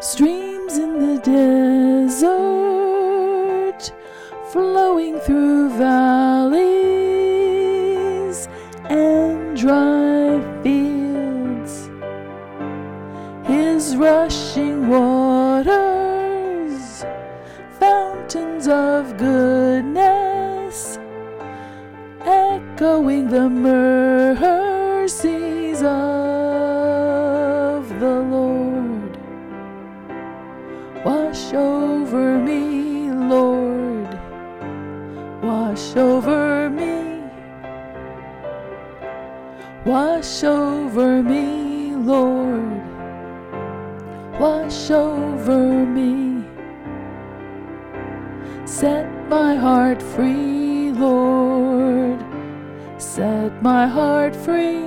Streams in the desert, flowing through valleys and dry fields. His rushing waters, fountains of goodness, echoing the mercies of the Lord. Wash over me, Lord. Wash over me. Wash over me, Lord. Wash over me. Set my heart free, Lord. Set my heart free.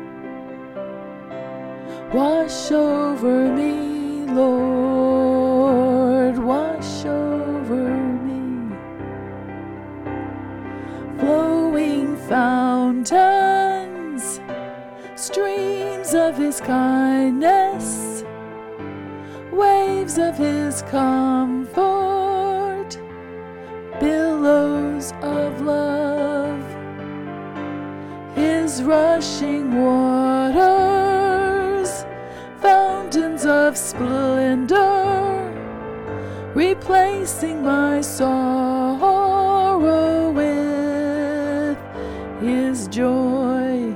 Wash over me, Lord. Wash over me. Flowing fountains, streams of His kindness, waves of His comfort, billows of love. His rushing waters, fountains of splendor, replacing my sorrow with His joy.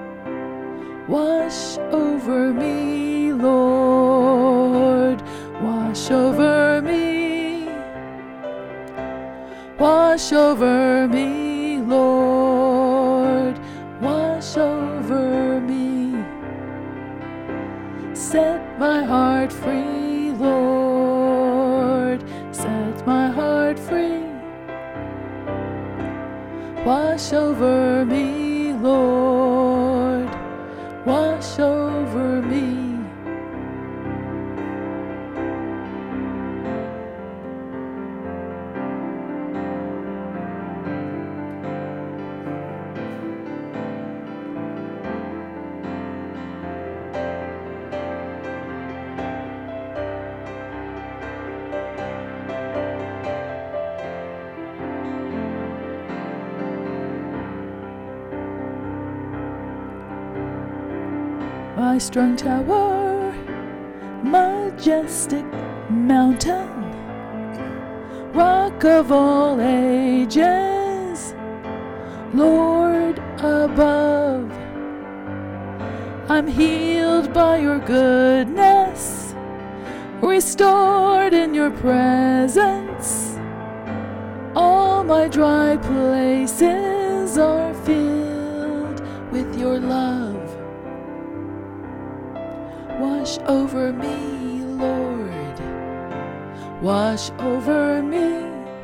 Wash over me, Lord. Wash over me. Wash over me, Lord. Wash over me. Set my heart free, Lord. Set my heart free. Wash over me, Lord. Wash over me. My strong tower, majestic mountain, rock of all ages, Lord above. I'm healed by your goodness, restored in your presence. All my dry places are filled with your love. Wash over me, Lord. Wash over me.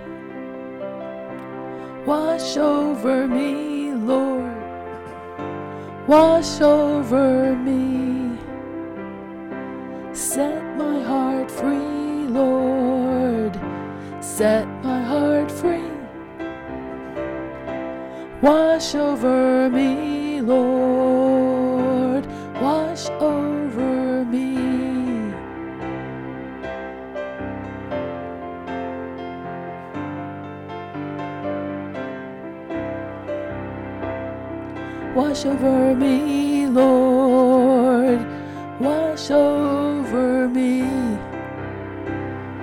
Wash over me, Lord. Wash over me. Set my heart free, Lord. Set my heart free. Wash over me, Lord. Wash over me. Wash over me, Lord. Wash over me.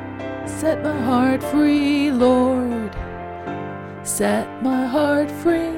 Set my heart free, Lord. Set my heart free.